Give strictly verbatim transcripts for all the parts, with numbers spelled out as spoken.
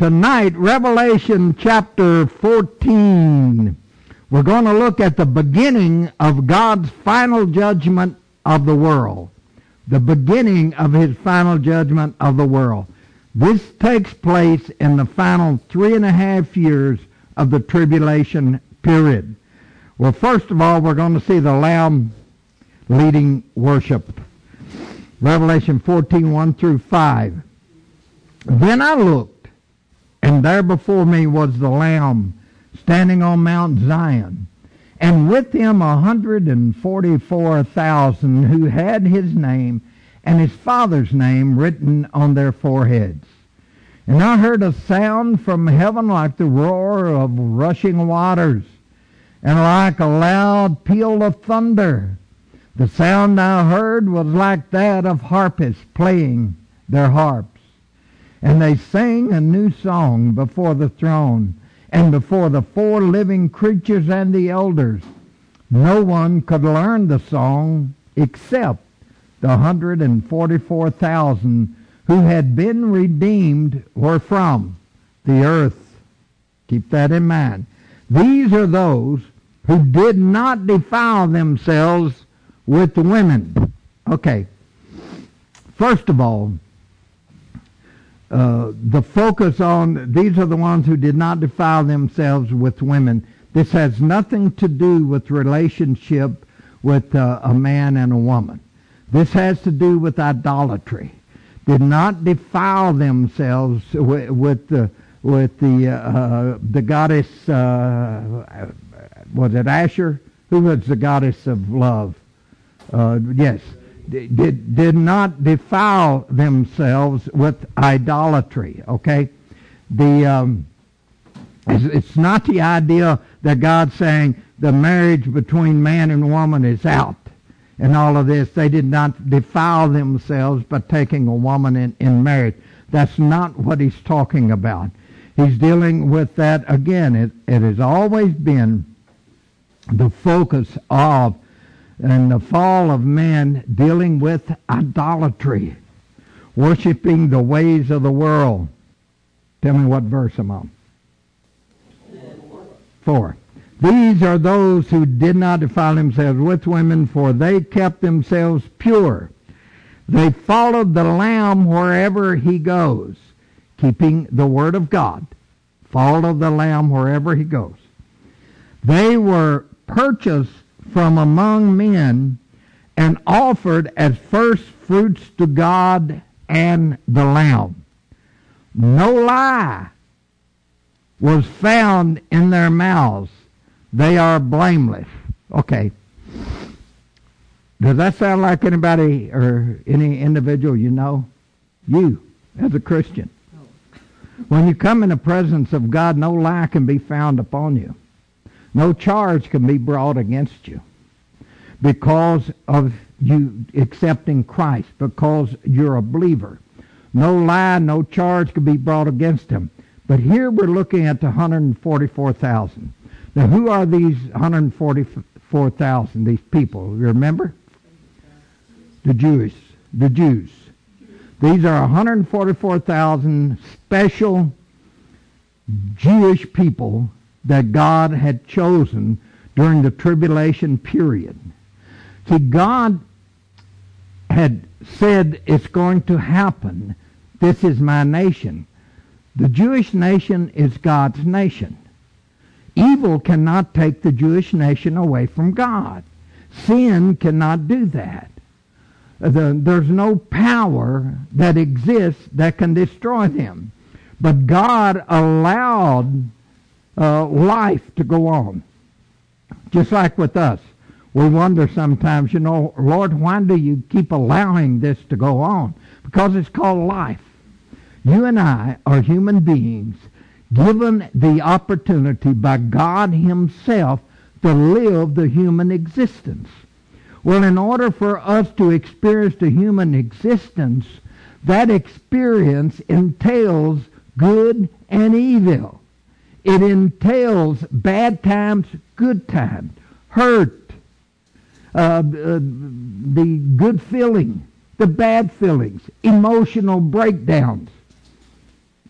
Tonight, Revelation chapter fourteen. We're going to look at the beginning of God's final judgment of the world. The beginning of his final judgment of the world. This takes place in the final three and a half years of the tribulation period. Well, first of all, we're going to see the Lamb leading worship. Revelation fourteen, one through five. Then I looked, and there before me was the Lamb standing on Mount Zion, and with him a hundred and forty-four thousand who had his name and his Father's name written on their foreheads. And I heard a sound from heaven like the roar of rushing waters, and like a loud peal of thunder. The sound I heard was like that of harpists playing their harps. And they sang a new song before the throne and before the four living creatures and the elders. No one could learn the song except the one hundred forty-four thousand who had been redeemed were from the earth. Keep that in mind. These are those who did not defile themselves with women. Okay. First of all, uh, the focus on these are the ones who did not defile themselves with women. This has nothing to do with relationship with uh, a man and a woman. This has to do with idolatry. Did not defile themselves with, with the with the uh, the goddess. Uh, was it Asher? Who was the goddess of love? Uh, yes, did did not defile themselves with idolatry. Okay, the um, it's, it's not the idea that God's saying the marriage between man and woman is out and all of this. They did not defile themselves by taking a woman in, in marriage. That's not what he's talking about. He's dealing with that again. It, it has always been the focus of and the fall of man dealing with idolatry, worshiping the ways of the world. Tell me what verse I'm on. Four. These are those who did not defile themselves with women, for they kept themselves pure. They followed the Lamb wherever he goes, keeping the word of God. Follow the Lamb wherever he goes. They were purchased from among men and offered as first fruits to God and the Lamb. No lie was found in their mouths. They are blameless. Okay. Does that sound like anybody or any individual you know? You, as a Christian. When you come in the presence of God, no lie can be found upon you. No charge can be brought against you because of you accepting Christ, because you're a believer. No lie, no charge can be brought against him. But here we're looking at the one hundred forty-four thousand. Now, who are these one hundred forty-four thousand, these people? You remember? The Jews. The Jews. These are one hundred forty-four thousand special Jewish people that God had chosen during the tribulation period. See, God had said it's going to happen. This is my nation. The Jewish nation is God's nation. Evil cannot take the Jewish nation away from God. Sin cannot do that. The, there's no power that exists that can destroy them. But God allowed uh, life to go on. Just like with us. We wonder sometimes, you know, Lord, why do you keep allowing this to go on? Because it's called life. You and I are human beings given the opportunity by God himself to live the human existence. Well, in order for us to experience the human existence, that experience entails good and evil. It entails bad times, good times, hurt, uh, uh, the good feeling, the bad feelings, emotional breakdowns.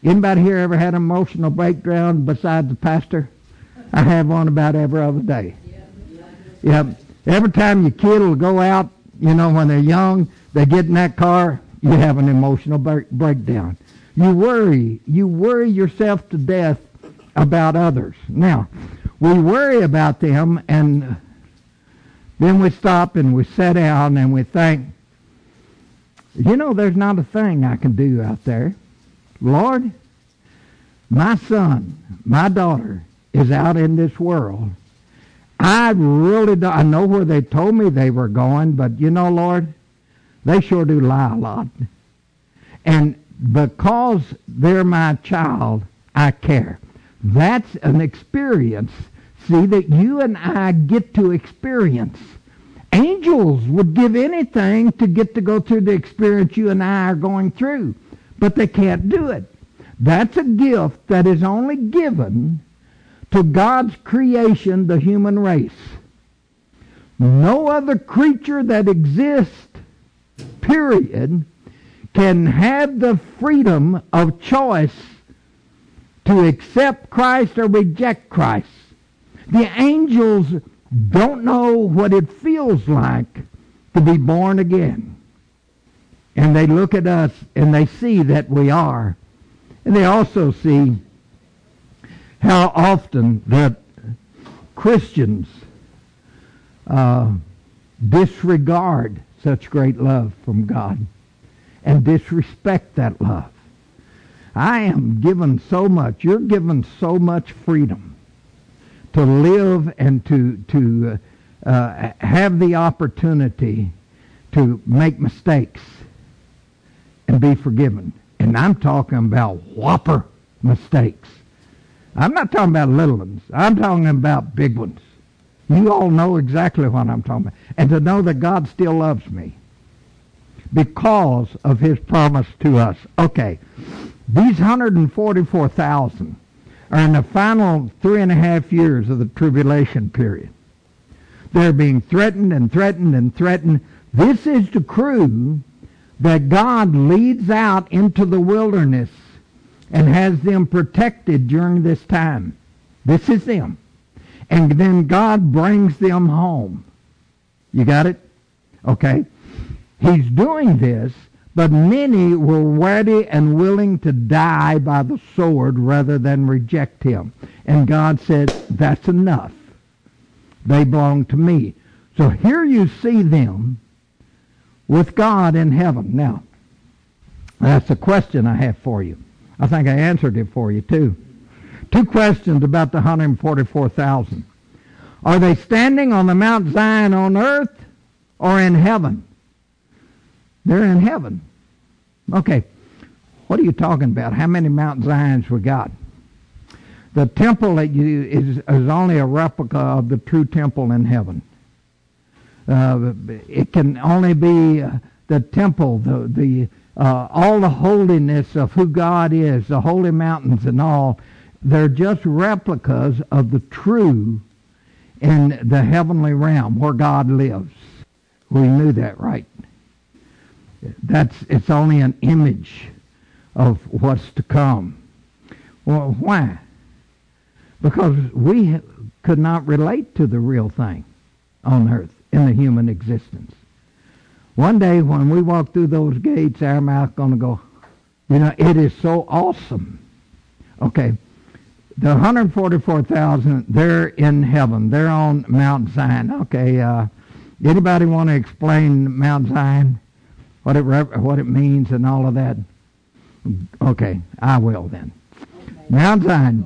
Anybody here ever had an emotional breakdown besides the pastor? I have one about every other day. Yeah. Every time your kid will go out, you know, when they're young, they get in that car, you have an emotional break- breakdown. You worry. You worry yourself to death about others. Now, we worry about them, and then we stop and we sit down and we think, you know, there's not a thing I can do out there. Lord, my son, my daughter is out in this world. I really don't, I know where they told me they were going, but you know, Lord, they sure do lie a lot. And because they're my child, I care. That's an experience, see, that you and I get to experience. Angels would give anything to get to go through the experience you and I are going through, but they can't do it. That's a gift that is only given to God's creation, the human race. No other creature that exists, period, can have the freedom of choice to accept Christ or reject Christ. The angels don't know what it feels like to be born again. And they look at us and they see that we are. And they also see how often that Christians uh, disregard such great love from God and disrespect that love. I am given so much. You're given so much freedom to live and to to uh, have the opportunity to make mistakes and be forgiven. And I'm talking about whopper mistakes. I'm not talking about little ones. I'm talking about big ones. You all know exactly what I'm talking about. And to know that God still loves me because of his promise to us. Okay, these one hundred forty-four thousand are in the final three and a half years of the tribulation period. They're being threatened and threatened and threatened. This is the crew that God leads out into the wilderness and has them protected during this time. This is them. And then God brings them home. You got it? Okay. He's doing this, but many were ready and willing to die by the sword rather than reject him. And God said, that's enough. They belong to me. So here you see them with God in heaven. Now, that's a question I have for you. I think I answered it for you too. Two questions about the one hundred forty-four thousand. Are they standing on the Mount Zion on earth or in heaven? They're in heaven. Okay, what are you talking about? How many Mount Zions we got? The temple that you, is, is only a replica of the true temple in heaven. Uh, it can only be uh, the temple, the the uh, all the holiness of who God is, the holy mountains and all. They're just replicas of the true in the heavenly realm where God lives. We knew that, right? That's it's only an image of what's to come. Well, why? Because we could not relate to the real thing on earth in the human existence. One day when we walk through those gates, our mouth going to go, you know, it is so awesome. Okay, the one hundred forty-four thousand, they're in heaven. They're on Mount Zion. Okay, uh, anybody want to explain Mount Zion? What it rep- what it means and all of that? Okay, I will then. Okay. Mount Zion,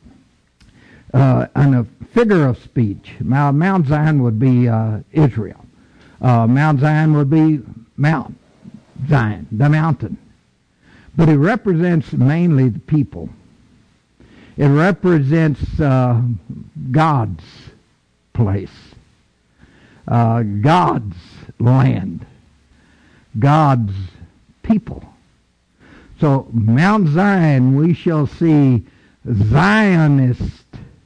uh, and a figure of speech. Mount, Mount Zion would be uh, Israel. Uh, Mount Zion would be Mount Zion, the mountain. But it represents mainly the people. It represents uh, God's place, uh, God's land, God's people. So Mount Zion, we shall see Zionist,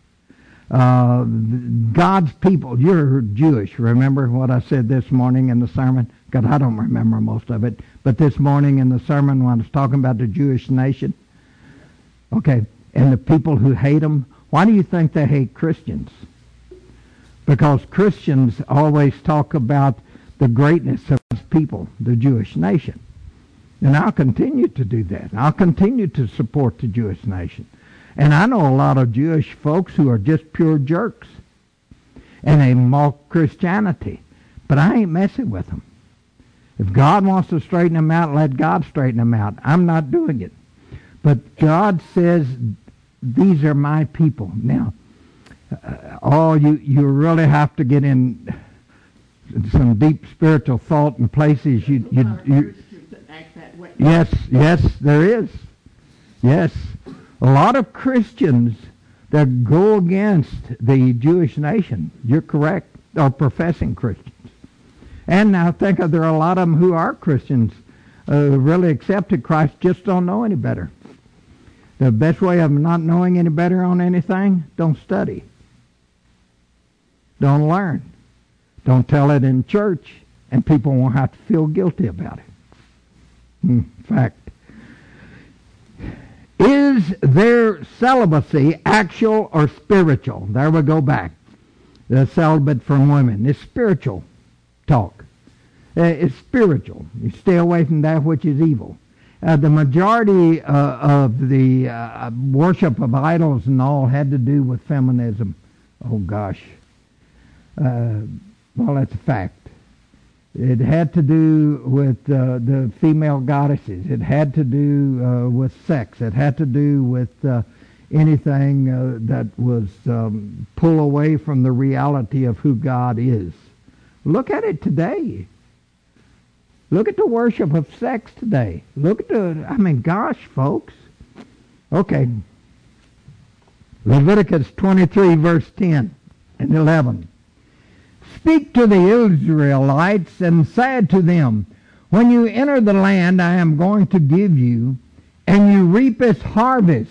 uh, God's people. You're Jewish. Remember what I said this morning in the sermon? God, I don't remember most of it. But this morning in the sermon when I was talking about the Jewish nation, Okay, and the people who hate them, why do you think they hate Christians? Because Christians always talk about the greatness of God's people, the Jewish nation. And I'll continue to do that. I'll continue to support the Jewish nation. And I know a lot of Jewish folks who are just pure jerks. And they mock Christianity. But I ain't messing with them. If God wants to straighten them out, let God straighten them out. I'm not doing it. But God says, these are my people. Now, uh, oh, you, you really have to get in some deep spiritual thought in places you... you, you yes, yes, there is. Yes. A lot of Christians that go against the Jewish nation, you're correct, are professing Christians. And now think of there are a lot of them who are Christians, uh, really accepted Christ, just don't know any better. The best way of not knowing any better on anything, don't study. Don't learn. Don't tell it in church, and people won't have to feel guilty about it. In fact, is their celibacy actual or spiritual? There we go back. The celibate from women. It's spiritual talk. Uh, it's spiritual. You stay away from that which is evil. Uh, the majority uh, of the uh, worship of idols and all had to do with feminism. Oh gosh. Uh, well, that's a fact. It had to do with uh, the female goddesses. It had to do uh, with sex. It had to do with uh, anything uh, that was um, pull away from the reality of who God is. Look at it today. Look at the worship of sex today. Look at the, I mean, gosh, folks. Okay. Leviticus twenty-three, verse ten and eleven. Speak to the Israelites and say to them, when you enter the land I am going to give you, and you reap its harvest,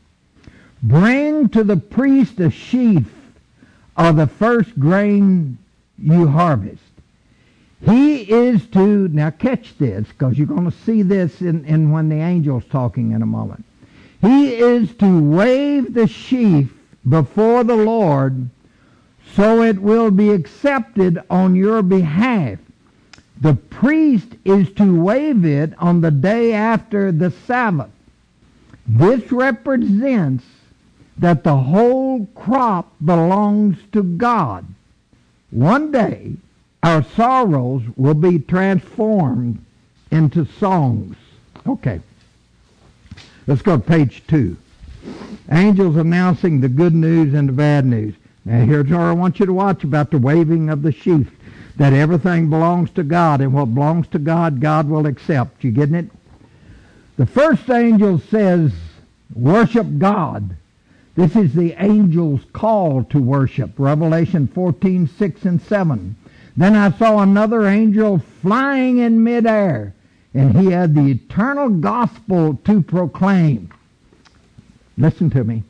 bring to the priest a sheaf of the first grain you harvest. He is to, now catch this, because you're going to see this in, in when the angel's talking in a moment. He is to wave the sheaf before the Lord, so it will be accepted on your behalf. The priest is to wave it on the day after the Sabbath. This represents that the whole crop belongs to God. One day, our sorrows will be transformed into songs. Okay. Let's go to page two. Angels announcing the good news and the bad news. Now here's what I want you to watch about the waving of the sheaf. That everything belongs to God, and what belongs to God, God will accept. You getting it? The first angel says, worship God. This is the angel's call to worship. Revelation fourteen, six and seven. Then I saw another angel flying in midair, and he had the eternal gospel to proclaim. Listen to me.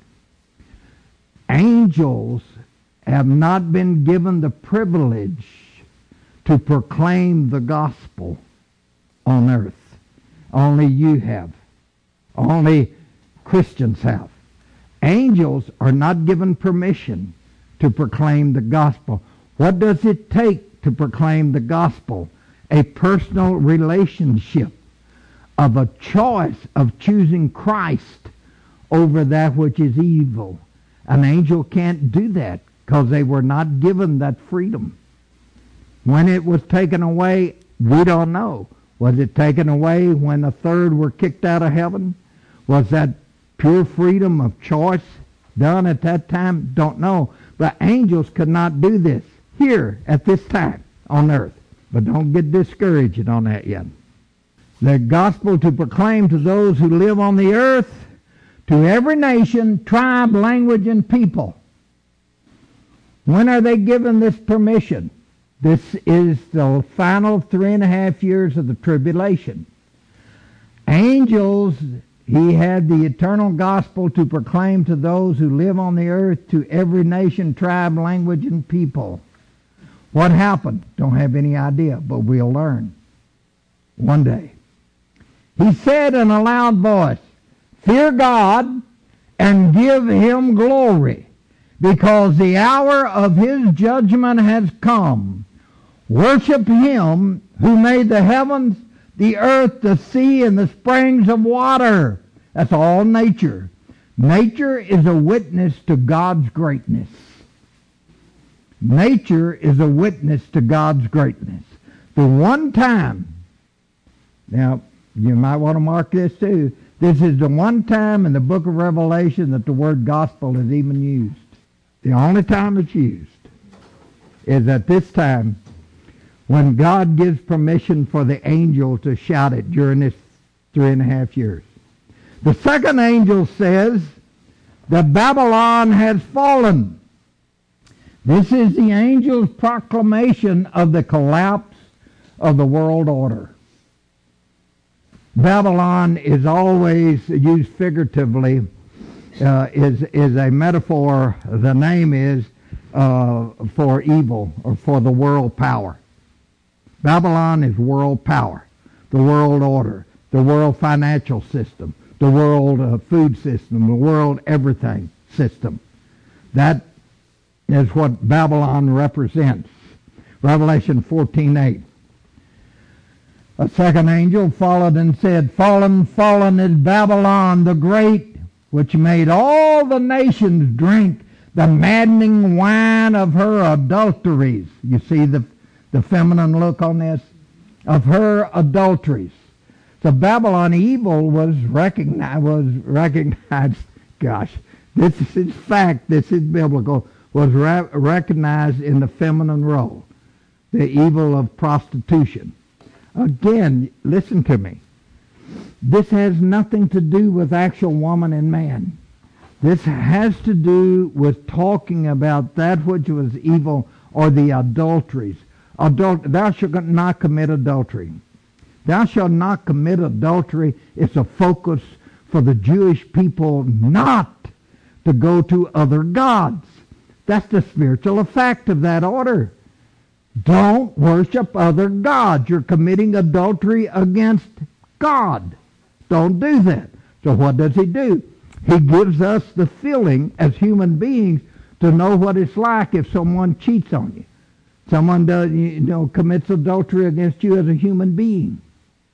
Angels have not been given the privilege to proclaim the gospel on earth. Only you have. Only Christians have. Angels are not given permission to proclaim the gospel. What does it take to proclaim the gospel? A personal relationship of a choice of choosing Christ over that which is evil. An angel can't do that because they were not given that freedom. When it was taken away, we don't know. Was it taken away when a third were kicked out of heaven? Was that pure freedom of choice done at that time? Don't know. But angels could not do this here at this time on earth. But don't get discouraged on that yet. The gospel to proclaim to those who live on the earth, to every nation, tribe, language, and people. When are they given this permission? This is the final three and a half years of the tribulation. Angels, he had the eternal gospel to proclaim to those who live on the earth, to every nation, tribe, language, and people. What happened? Don't have any idea, but we'll learn one day. He said in a loud voice, fear God and give him glory, because the hour of his judgment has come. Worship him who made the heavens, the earth, the sea, and the springs of water. That's all nature. Nature is a witness to God's greatness. Nature is a witness to God's greatness. The one time, now you might want to mark this too, this is the one time in the book of Revelation that the word gospel is even used. The only time it's used is at this time when God gives permission for the angel to shout it during this three and a half years. The second angel says that Babylon has fallen. This is the angel's proclamation of the collapse of the world order. Babylon is always used figuratively, uh, is, is a metaphor, the name is, uh, for evil or for the world power. Babylon is world power, the world order, the world financial system, the world uh, food system, the world everything system. That is what Babylon represents. Revelation fourteen eight. A second angel followed and said, Fallen, fallen is Babylon the great, which made all the nations drink the maddening wine of her adulteries. You see the, the feminine look on this? Of her adulteries. So Babylon evil was recognized, was recognized, gosh, this is fact, this is biblical, was ra- recognized in the feminine role, the evil of prostitution. Again, listen to me. This has nothing to do with actual woman and man. This has to do with talking about that which was evil or the adulteries. Adult, thou shalt not commit adultery. Thou shalt not commit adultery. It's a focus for the Jewish people not to go to other gods. That's the spiritual effect of that order. Don't worship other gods. You're committing adultery against God. Don't do that. So what does he do? He gives us the feeling as human beings to know what it's like if someone cheats on you. Someone does, you know, commits adultery against you as a human being.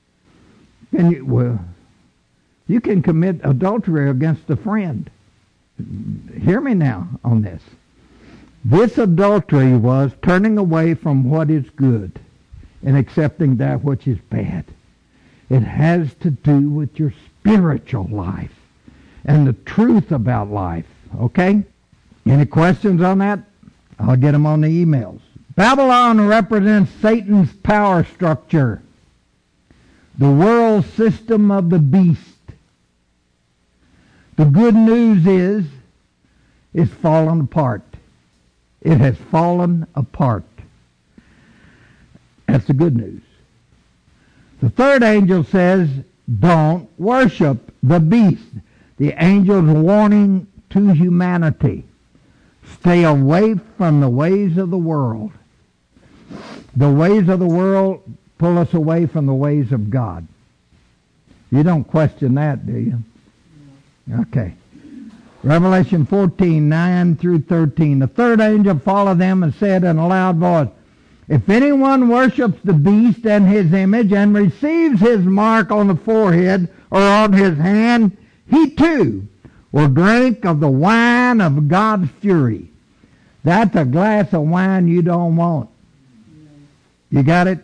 And you, well, you can commit adultery against a friend. Hear me now on this. This adultery was turning away from what is good and accepting that which is bad. It has to do with your spiritual life and the truth about life. Okay? Any questions on that? I'll get them on the emails. Babylon represents Satan's power structure, the world system of the beast. The good news is it's fallen apart. It has fallen apart. That's the good news. The third angel says, don't worship the beast. The angel's warning to humanity. Stay away from the ways of the world. The ways of the world pull us away from the ways of God. You don't question that, do you? Okay. Revelation fourteen, nine through thirteen. The third angel followed them and said in a loud voice, If anyone worships the beast and his image and receives his mark on the forehead or on his hand, he too will drink of the wine of God's fury. That's a glass of wine you don't want. You got it?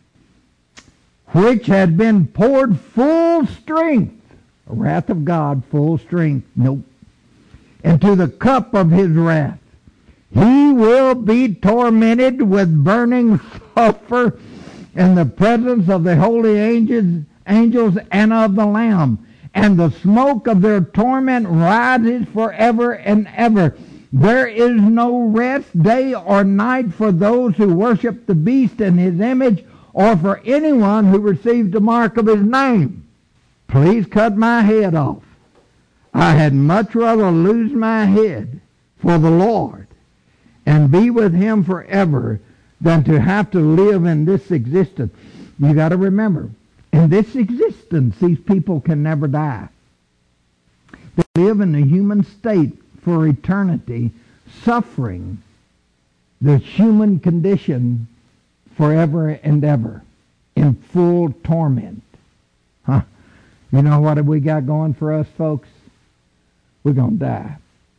Which had been poured full strength. Wrath of God, full strength. Nope. Into the cup of his wrath. He will be tormented with burning sulfur in the presence of the holy angels, angels and of the Lamb. And the smoke of their torment rises forever and ever. There is no rest day or night for those who worship the beast and his image, or for anyone who receives the mark of his name. Please cut my head off. I had much rather lose my head for the Lord and be with him forever than to have to live in this existence. You got to remember, in this existence, these people can never die. to live in the human state for eternity, suffering the human condition forever and ever in full torment. Huh? You know what have we got going for us, folks? We're going to die.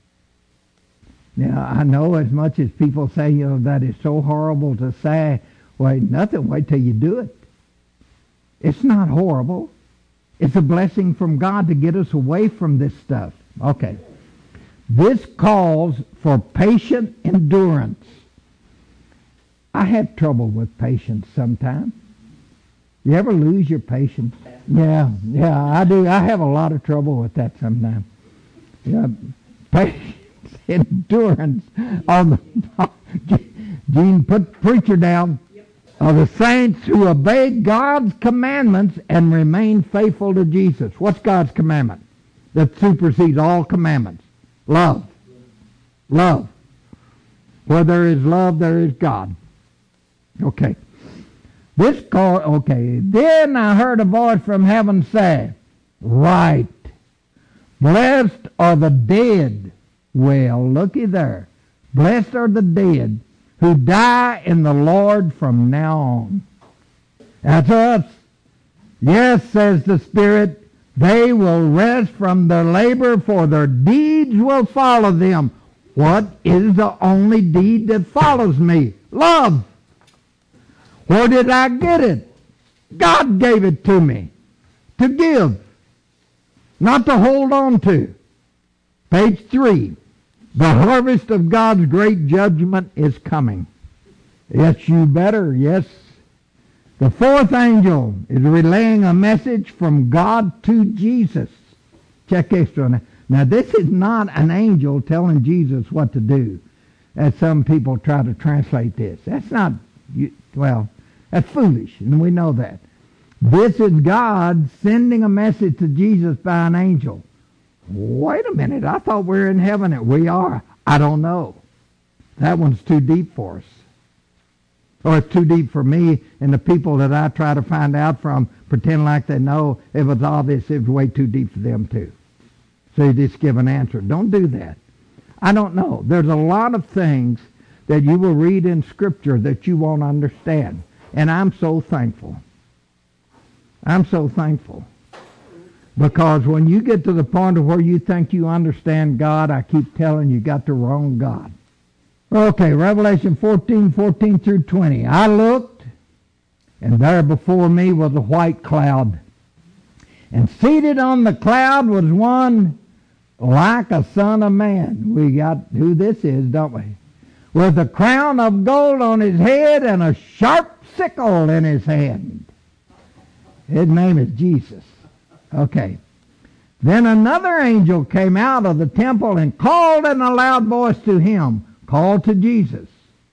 Now, I know as much as people say, you know, that is so horrible to say, wait, nothing, wait till you do it. It's not horrible. It's a blessing from God to get us away from this stuff. Okay. This calls for patient endurance. I have trouble with patience sometimes. You ever lose your patience? Yeah, yeah, I do. I have a lot of trouble with that sometimes. Yeah, patience, endurance on the Gene, put preacher down. Yep. Of the saints who obey God's commandments and remain faithful to Jesus. What's God's commandment that supersedes all commandments? Love. Love. Where there is love, there is God. Okay. This call, okay. Then I heard a voice from heaven say, right. Blessed are the dead. Well, looky there. Blessed are the dead who die in the Lord from now on. That's us. Yes, says the Spirit, they will rest from their labor, for their deeds will follow them. What is the only deed that follows me? Love. Where did I get it? God gave it to me. To give. Not to hold on to. Page three. The harvest of God's great judgment is coming. Yes, you better. Yes. The fourth angel is relaying a message from God to Jesus. Check extra on that. Now, this is not an angel telling Jesus what to do, as some people try to translate this. That's not, well, that's foolish, and we know that. This is God sending a message to Jesus by an angel. Wait a minute, I thought we were in heaven, and we are. I don't know. That one's too deep for us. Or it's too deep for me and the people that I try to find out from, pretend like they know. If it's obvious, it's way too deep for them too. So you just give an answer. Don't do that. I don't know. There's a lot of things that you will read in Scripture that you won't understand. And I'm so thankful. I'm so thankful. Because when you get to the point of where you think you understand God, I keep telling you, you got the wrong God. Okay, Revelation fourteen, fourteen through twenty. I looked, and there before me was a white cloud. And seated on the cloud was one like a son of man. We got who this is, don't we? With a crown of gold on his head and a sharp sickle in his hand. His name is Jesus. Okay. Then another angel came out of the temple and called in a loud voice to him, called to Jesus,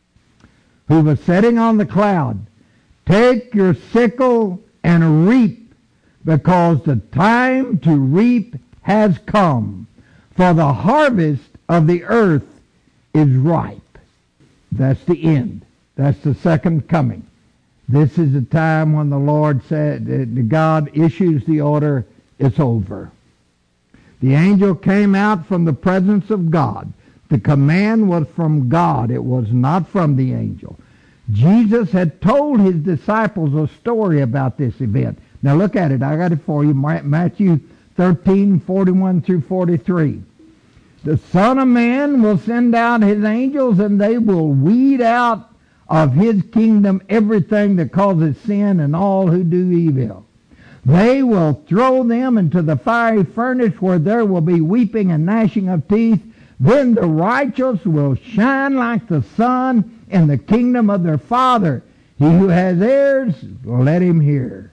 who was sitting on the cloud, take your sickle and reap, because the time to reap has come, for the harvest of the earth is ripe. That's the end. That's the second coming. This is the time when the Lord said, that God issues the order, it's over. The angel came out from the presence of God. The command was from God. It was not from the angel. Jesus had told his disciples a story about this event. Now look at it. I got it for you. Matthew thirteen, forty-one through forty-three. The Son of Man will send out his angels, and they will weed out of his kingdom everything that causes sin and all who do evil. They will throw them into the fiery furnace, where there will be weeping and gnashing of teeth. Then the righteous will shine like the sun in the kingdom of their Father. He who has ears, let him hear.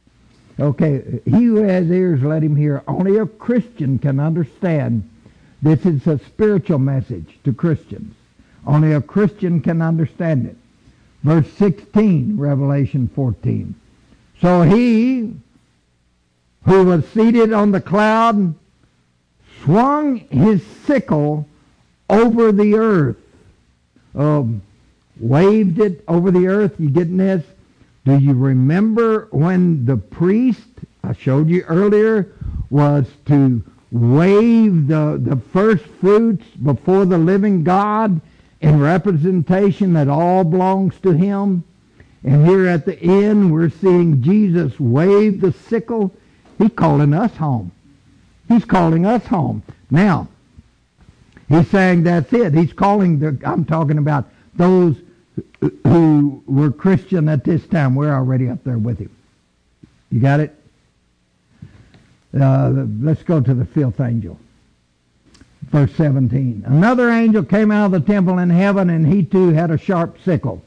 Okay, he who has ears, let him hear. Only a Christian can understand. This is a spiritual message to Christians. Only a Christian can understand it. Verse sixteen, Revelation fourteen. So he who was seated on the cloud swung his sickle over the earth. Um, waved it over the earth. You getting this? Do you remember when the priest, I showed you earlier, was to wave the, the first fruits before the living God in representation that all belongs to him. And here at the end, we're seeing Jesus wave the sickle. He's calling us home. He's calling us home. Now, he's saying that's it. He's calling, the, I'm talking about those who were Christian at this time. We're already up there with him. You got it? Uh, let's go to the fifth angel. Verse seventeen. Another angel came out of the temple in heaven, and he too had a sharp sickle.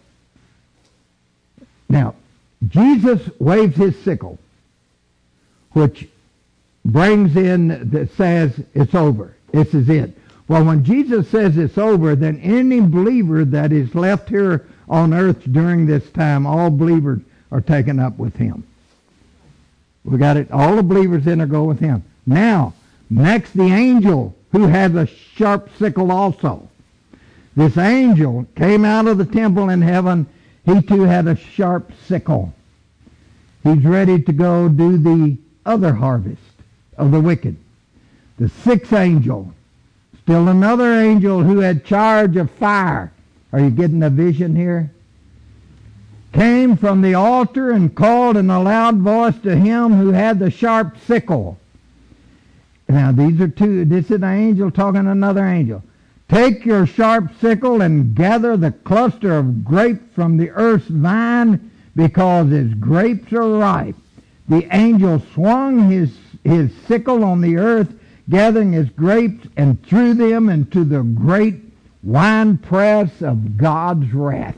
Now, Jesus waves his sickle, which brings in, that says it's over. This is it. Well, when Jesus says it's over, then any believer that is left here on earth during this time, all believers are taken up with him. We got it. All the believers in there go with him. Now, next the angel who had a sharp sickle also. This angel came out of the temple in heaven. He too had a sharp sickle. He's ready to go do the other harvest of the wicked. The sixth angel, still another angel who had charge of fire. Are you getting a vision here? Came from the altar and called in a loud voice to him who had the sharp sickle. Now these are two, this is an angel talking to another angel. Take your sharp sickle and gather the cluster of grapes from the earth's vine, because its grapes are ripe. The angel swung his, his sickle on the earth, gathering its grapes, and threw them into the great winepress of God's wrath.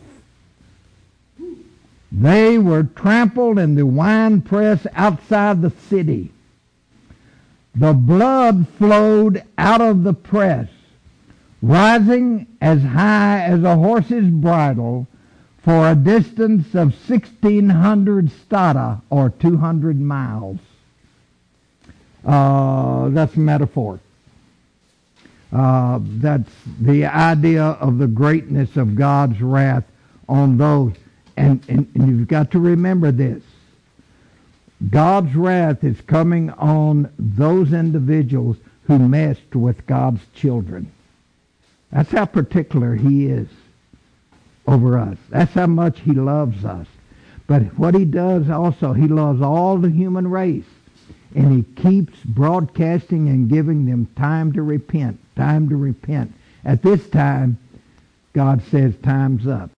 They were trampled in the winepress outside the city. The blood flowed out of the press, rising as high as a horse's bridle, for a distance of sixteen hundred stadia, or two hundred miles. Uh, that's metaphor. Uh, that's the idea of the greatness of God's wrath on those. And, and, and you've got to remember this. God's wrath is coming on those individuals who messed with God's children. That's how particular he is over us. That's how much he loves us. But what he does also, he loves all the human race. And he keeps broadcasting and giving them time to repent, time to repent. At this time, God says time's up.